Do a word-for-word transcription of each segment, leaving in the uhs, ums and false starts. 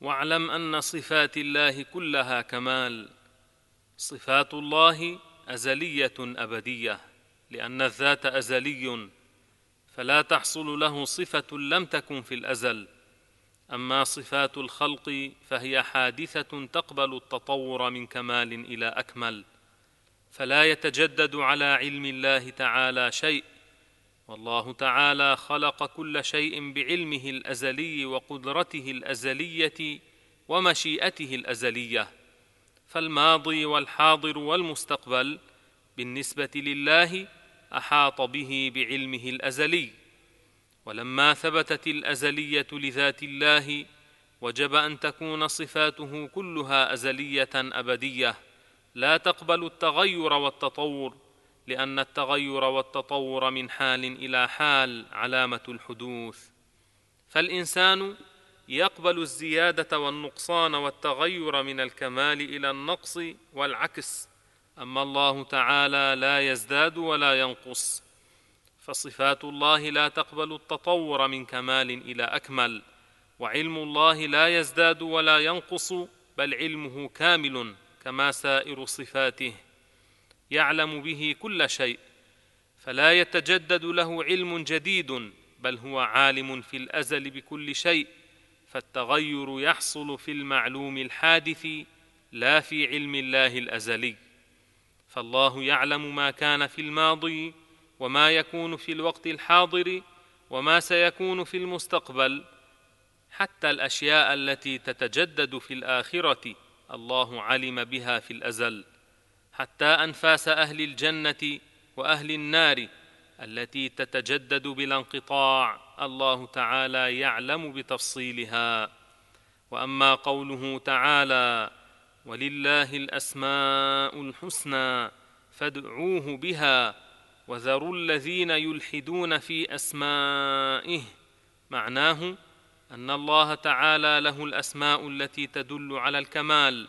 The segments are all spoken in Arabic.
واعلم أن صفات الله كلها كمال. صفات الله أزلية أبدية، لأن الذات أزلي، فلا تحصل له صفة لم تكن في الأزل. أما صفات الخلق فهي حادثة تقبل التطور من كمال إلى أكمل، فلا يتجدد على علم الله تعالى شيء، والله تعالى خلق كل شيء بعلمه الأزلي وقدرته الأزلية ومشيئته الأزلية. فالماضي والحاضر والمستقبل بالنسبة لله أحاط به بعلمه الأزلي. ولما ثبتت الأزلية لذات الله وجب أن تكون صفاته كلها أزلية أبدية لا تقبل التغير والتطور، لأن التغير والتطور من حال إلى حال علامة الحدوث. فالإنسان يقبل الزيادة والنقصان والتغير من الكمال إلى النقص والعكس، أما الله تعالى لا يزداد ولا ينقص. فصفات الله لا تقبل التطور من كمال إلى أكمل، وعلم الله لا يزداد ولا ينقص، بل علمه كامل كما سائر صفاته، يعلم به كل شيء، فلا يتجدد له علم جديد، بل هو عالم في الأزل بكل شيء. فالتغير يحصل في المعلوم الحادث لا في علم الله الأزلي. فالله يعلم ما كان في الماضي وما يكون في الوقت الحاضر وما سيكون في المستقبل، حتى الأشياء التي تتجدد في الآخرة الله علم بها في الأزل، حتى أنفاس أهل الجنة وأهل النار التي تتجدد بلا انقطاع الله تعالى يعلم بتفصيلها. وأما قوله تعالى: ولله الأسماء الحسنى فادعوه بها وذروا الذين يلحدون في أسمائه، معناه أن الله تعالى له الأسماء التي تدل على الكمال،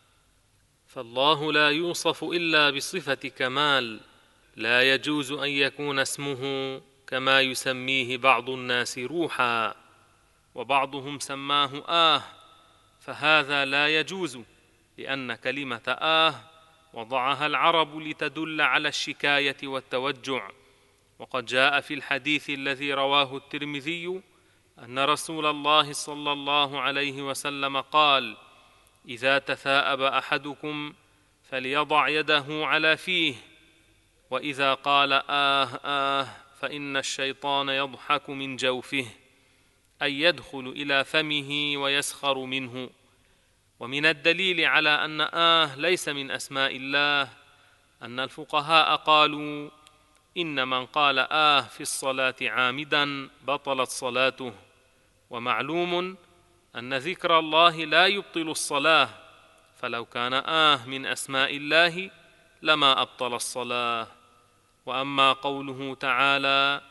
فالله لا يوصف إلا بصفة كمال، لا يجوز أن يكون اسمه كما يسميه بعض الناس روحا، وبعضهم سماه آه، فهذا لا يجوز، لأن كلمة آه وضعها العرب لتدل على الشكاية والتوجع. وقد جاء في الحديث الذي رواه الترمذي أن رسول الله صلى الله عليه وسلم قال: إذا تثاءب أحدكم فليضع يده على فيه، وإذا قال آه آه فإن الشيطان يضحك من جوفه، أي يدخل إلى فمه ويسخر منه. ومن الدليل على أن آه ليس من أسماء الله أن الفقهاء قالوا: إن من قال آه في الصلاة عامدا بطلت صلاته. ومعلوم أن ذكر الله لا يبطل الصلاة، فلو كان آه من أسماء الله لما أبطل الصلاة. وأما قوله تعالى: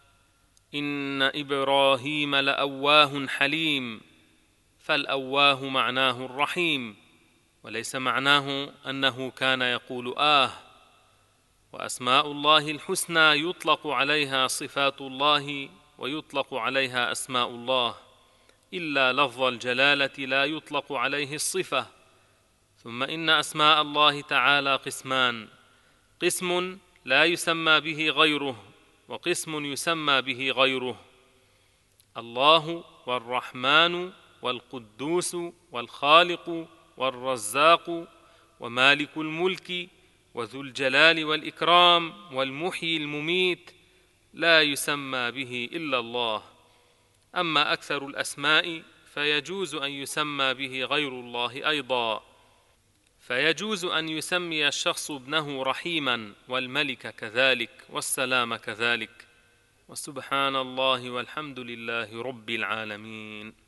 إن إبراهيم لأواه حليم، فالأواه معناه الرحيم، وليس معناه أنه كان يقول آه. وأسماء الله الحسنى يطلق عليها صفات الله ويطلق عليها أسماء الله، إلا لفظ الجلالة لا يطلق عليه الصفة. ثم إن أسماء الله تعالى قسمان: قسم لا يسمى به غيره، وقسم يسمى به غيره. الله والرحمن والقدوس والخالق والرزاق ومالك الملك وذو الجلال والإكرام والمحيي المميت لا يسمى به إلا الله. أما أكثر الأسماء فيجوز أن يسمى به غير الله أيضا، فيجوز أن يسمي الشخص ابنه رحيما، والملك كذلك، والسلام كذلك. وسبحان الله والحمد لله رب العالمين.